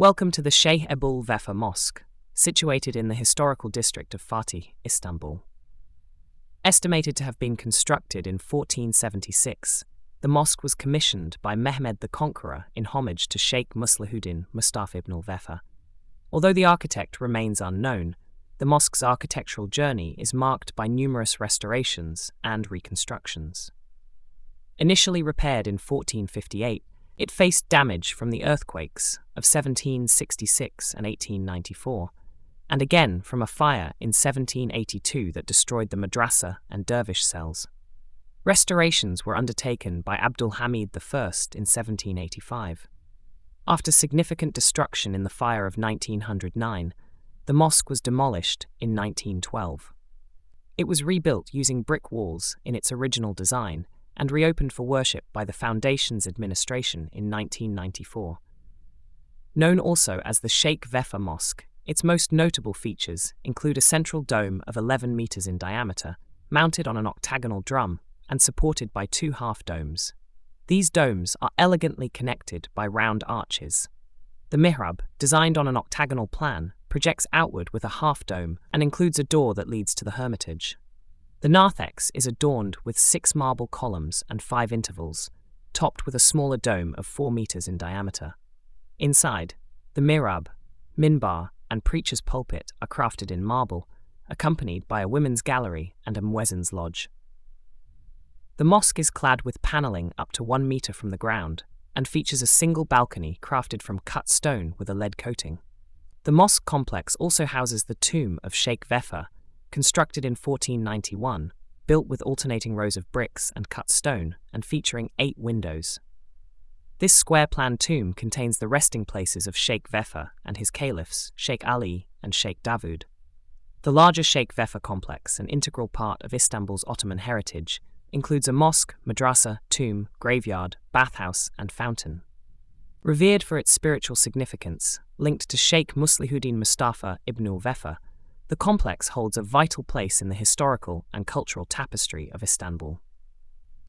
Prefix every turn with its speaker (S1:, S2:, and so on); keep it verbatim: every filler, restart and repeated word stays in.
S1: Welcome to the Şeyh Ebul Vefa Mosque, situated in the historical district of Fatih, Istanbul. Estimated to have been constructed in fourteen seventy-six, the mosque was commissioned by Mehmed the Conqueror in homage to Sheikh Muslihuddin Mustafa ibn al-Vefa. Although the architect remains unknown, the mosque's architectural journey is marked by numerous restorations and reconstructions. Initially repaired in fourteen fifty-eight, it faced damage from the earthquakes of seventeen sixty-six and eighteen ninety-four, and again from a fire in seventeen eighty-two that destroyed the madrasa and dervish cells. Restorations were undertaken by Abdul Hamid the First in seventeen eighty-five. After significant destruction in the fire of nineteen oh nine, the mosque was demolished in nineteen twelve. It was rebuilt using brick walls in its original design and reopened for worship by the Foundation's administration in nineteen ninety-four. Known also as the Sheikh Vefa Mosque, its most notable features include a central dome of eleven meters in diameter, mounted on an octagonal drum and supported by two half-domes. These domes are elegantly connected by round arches. The mihrab, designed on an octagonal plan, projects outward with a half-dome and includes a door that leads to the hermitage. The narthex is adorned with six marble columns and five intervals, topped with a smaller dome of four meters in diameter. Inside, the mihrab, minbar, and preacher's pulpit are crafted in marble, accompanied by a women's gallery and a muezzin's lodge. The mosque is clad with paneling up to one meter from the ground and features a single balcony crafted from cut stone with a lead coating. The mosque complex also houses the tomb of Sheikh Vefa, constructed in fourteen ninety-one, built with alternating rows of bricks and cut stone and featuring eight windows. This square-plan tomb contains the resting places of Sheikh Vefa and his caliphs, Sheikh Ali and Sheikh Davud. The larger Sheikh Vefa complex, an integral part of Istanbul's Ottoman heritage, includes a mosque, madrasa, tomb, graveyard, bathhouse, and fountain. Revered for its spiritual significance, linked to Sheikh Muslihuddin Mustafa ibn al-Vefa, the complex holds a vital place in the historical and cultural tapestry of Istanbul.